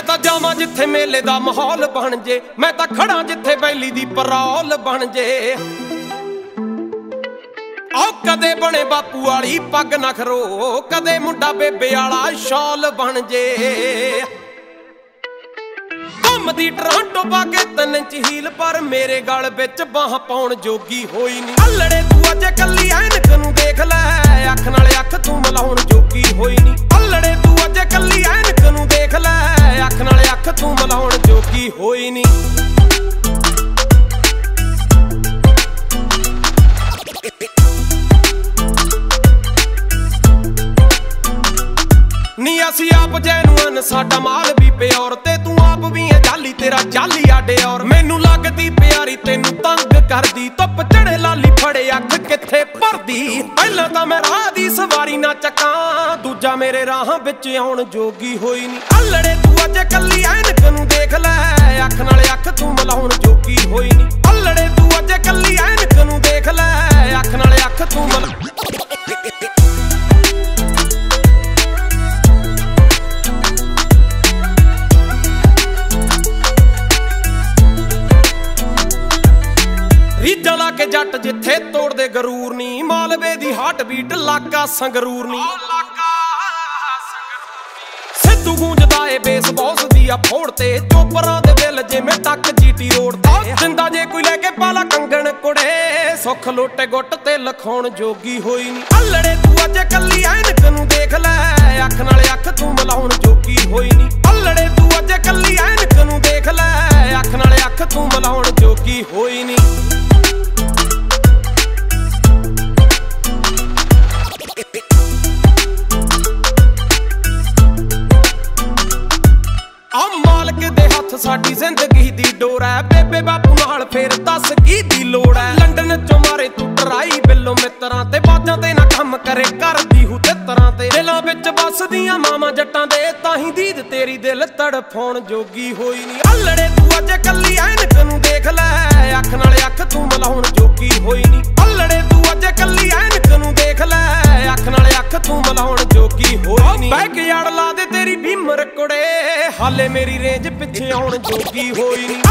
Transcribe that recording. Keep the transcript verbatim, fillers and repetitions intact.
ਤਾਂ ਜਾਵਾਂ ਜਿੱਥੇ ਮੇਲੇ ਦਾ ਮਾਹੌਲ ਬਣ ਜੇ, ਮੈਂ ਤਾਂ ਖੜਾ ਜਿੱਥੇ ਬੈਲੀ ਦੀ ਪਰੌਲ ਬਣ ਜੇ। ਆਓ ਕਦੇ ਬਣੇ ਬਾਪੂ ਵਾਲੀ ਪੱਗ ਨਾ ਖਰੋ, ਕਦੇ ਮੁੰਡਾ ਬੇਬੇ ਵਾਲਾ ਸ਼ਾਲ ਬਣ ਜੇ। ਘੁੰਮਦੀ ਟਰਾਂਟੋ ਪਾ ਕੇ ਤਿੰਨ ਇੰਚ ਹੀਲ, ਪਰ ਮੇਰੇ ਗਲ ਵਿੱਚ ਬਾਹ ਪਾਉਣ ਜੋਗੀ ਹੋਈ ਨੀ। ਅਲੜੇ ਤੂੰ ਅੱਜ ਕੱਲੀ ਐਨਕ ਨੂੰ ਦੇਖ ਲੈ, ਅੱਖ ਨਾਲ ਅੱਖ ਤੂੰ ਮਿਲਾਉਣ ਜੋਗੀ ਹੋਈ ਨੀ। ਅਲੜੇ ਤੂੰ ਅੱਜ ਕੱਲੀ ਐਨਕ ਨੂੰ ਦੇਖ ਲੈ, ਅੱਖ ਨਾਲ ਅੱਖ ਤੂੰ ਮਿਲਾਉਣ ਜੋਗੀ ਹੋਈ ਨੀ। ਨੀ ਅਸੀਂ ਆਪ ਜੈਨੂਅਨ, ਸਾਡਾ ਮਾਲ ਵੀ ਪਿਓਰ, ਤੇ ਤੂੰ ਆਪ ਵੀ ਹੈ ਜਾਲੀ, ਤੇਰਾ ਜਾਲੀ ਆਡੇ ਔਰ। ਮੈਨੂੰ ਲੱਗਦੀ ਪਿਆਰੀ ਤੈਨੂੰ ਤੰਗ ਕਰਦੀ, ਧੁੱਪ ਚੜੇ ਲਾਲੀ ਫੜੇ ਅੱਖ ਕਿੱਥੇ ਭਰਦੀ। ਪਹਿਲਾਂ ਤਾਂ ਮੈਂ ਰਾਹ ਦੀ ਸਵਾਰੀ ਨਾ ਚੱਕਾਂ, ਦੂਜਾ ਮੇਰੇ ਰਾਹਾਂ ਵਿੱਚ ਆਉਣ ਜੋਗੀ ਹੋਈ ਨੀ। ਅਲੜੇ ਤੂੰ ਅੱਜ ਕੱਲੀ ਐਨਕ ਨੂੰ ਦੇਖ ਲੈ, ਅੱਖ ਨਾਲ ਅੱਖ ਤੂੰ ਮਿਲਾਉਣ ਜੋਗੀ ਹੋਈ ਨੀ। ਅਲੜੇ ਤੂੰ ਅੱਜ ਕੱਲੀ ਐਨਕ ਨੂੰ ਦੇਖ ਲੈ, ਅੱਖ ਨਾਲ ਅੱਖ ਤੂੰ ਮਿਲਾ। ਰੀਝਾਂ ਲਾ ਕੇ ਜੱਟ ਜਿੱਥੇ ਤੋੜਦੇ ਗਰੂਰ ਨੀ, ਮਾਲਵੇ ਦੀ ਹਾਰਟ ਬੀਟ ਲਾਗਾ ਸੰਗਰੂਰ ਨੀ। ਸਿੱਧੂ ਗੂੰਜਦਾ ਏ ਬੇਸ ਬੌਸ ਦੀ ਆ ਫੋੜ ਤੇ, ਚੋਪਰਾਂ ਦੇ ਦਿਲ ਜਿਵੇਂ ਟੱਕ ਜੀਟੀ ਰੋਡ ਤੇ। ਜਿੰਦਾ ਜੇ ਕੋਈ ਲੈ ਕੇ ਪਾਲਾ ਕੰਗਣ ਕੁੜੇ, ਸੁੱਖ ਲੋਟੇ ਗੁੱਟ ਤੇ ਲਖਾਉਣ ਜੋਗੀ ਹੋਈ ਨੀ। ਅਲੜੇ ਤੂੰ ਅੱਜ ਕੱਲੀ ਐਨਕ ਨੂੰ ਦੇਖ ਲੈ, ਅੱਖ ਨਾਲ ਅੱਖ ਤੂੰ ਮਿਲਾਉਣ ਜੋਗੀ ਹੋਈ ਨੀ। ਅਲੜੇ ਤੂੰ ਅੱਜ ਕੱਲੀ ਐਨਕ ਨੂੰ ਦੇਖ ਲੈ, ਅੱਖ ਨਾਲ ਅੱਖ ਤੂੰ ਮਿਲਾਉਣ ਜੋਗੀ ਹੋਈ ਨੀ। ਸਾਡੀ ਜ਼ਿੰਦਗੀ ਦੀ ਡੋਰ ਐ, ਬੇਬੇ ਬਾਪੂ ਨਾਲ ਫੇਰ ਦੱਸ ਕੀ ਦੀ ਲੋੜ ਐ। ਲੰਡਨ ਚੋਂ ਮਾਰੇ ਤੂੰ ਟਰਾਈ ਬਿੱਲੋ ਮਿੱਤਰਾਂ ਤੇ, ਬਾਜਾਂ ਤੇ ਨਾ ਕੰਮ ਕਰੇ ਕਰਦੀ ਹੂ ਤਿੱਤਰਾਂ ਤੇ। ਦਿਲਾਂ ਵਿੱਚ ਵੱਸਦੀਆਂ ਮਾਵਾਂ ਜੱਟਾਂ ਦੇ, ਤਾਹੀਂ ਦੀਦ ਤੇਰੀ ਦਿਲ ਤੜਫਾਉਣ ਜੋਗੀ ਹੋਈ ਨੀ। ਅਲੜੇ ਤੂੰ ਅੱਜ ਕੱਲੀ ਐਨਕ ਨੂੰ ਦੇਖ ਲੈ, ਅੱਖ ਨਾਲ ਅੱਖ ਤੂੰ ਮਿਲਾਉਣ ਜੋਗੀ ਹੋਈ ਨੀ। ਅਲੜੇ ਤੂੰ ਅੱਜ ਕੱਲੀ ਐਨਕ ਨੂੰ ਦੇਖ ਲੈ, ਅੱਖ ਨਾਲ ਅੱਖ ਤੂੰ ਮਿਲਾਉਣ ਜੋਗੀ ਹੋਈ ਨੀ। ਬੈਕ ਯਾਰਡ ਲਾ ਦੇ ਤੇਰੀ ਭੀਮਰ ਕੁੜੇ, ਹਾਲੇ ਮੇਰੀ ਰੇਂਜ ਪਿੱਛੇ ਆਉਣ ਜੋਗੀ ਹੋਈ ਨੀ।